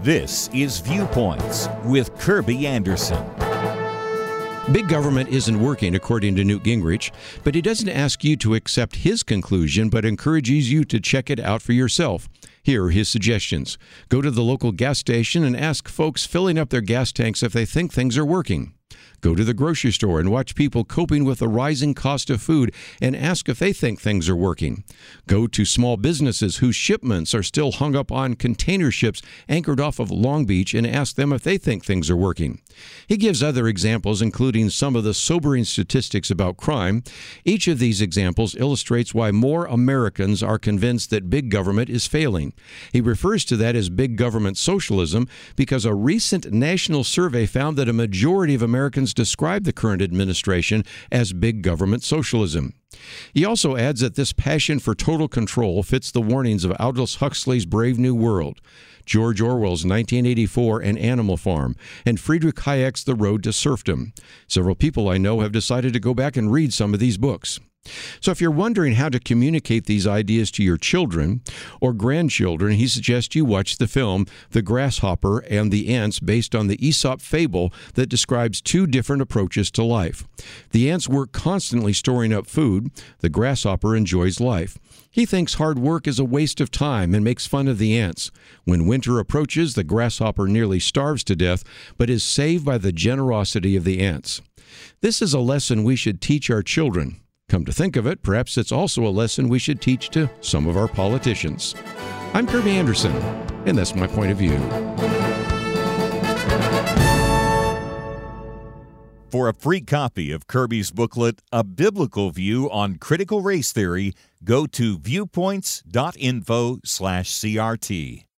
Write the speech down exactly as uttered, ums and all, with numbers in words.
This is Viewpoints with Kirby Anderson. Big government isn't working, according to Newt Gingrich, but he doesn't ask you to accept his conclusion, but encourages you to check it out for yourself. Here are his suggestions. Go to the local gas station and ask folks filling up their gas tanks if they think things are working. Go to the grocery store and watch people coping with the rising cost of food and ask if they think things are working. Go to small businesses whose shipments are still hung up on container ships anchored off of Long Beach and ask them if they think things are working. He gives other examples, including some of the sobering statistics about crime. Each of these examples illustrates why more Americans are convinced that big government is failing. He refers to that as big government socialism because a recent national survey found that a majority of Americans describe the current administration as big government socialism. He also adds that this passion for total control fits the warnings of Aldous Huxley's Brave New World, George Orwell's nineteen eighty-four and Animal Farm, and Friedrich Hayek's The Road to Serfdom. Several people I know have decided to go back and read some of these books. So if you're wondering how to communicate these ideas to your children or grandchildren, he suggests you watch the film The Grasshopper and the Ants, based on the Aesop fable that describes two different approaches to life. The ants work constantly storing up food. The grasshopper enjoys life. He thinks hard work is a waste of time and makes fun of the ants. When winter approaches, the grasshopper nearly starves to death, but is saved by the generosity of the ants. This is a lesson we should teach our children. Come to think of it, perhaps it's also a lesson we should teach to some of our politicians. I'm Kirby Anderson, and that's my point of view. For a free copy of Kirby's booklet, A Biblical View on Critical Race Theory, go to viewpoints dot info slash CRT.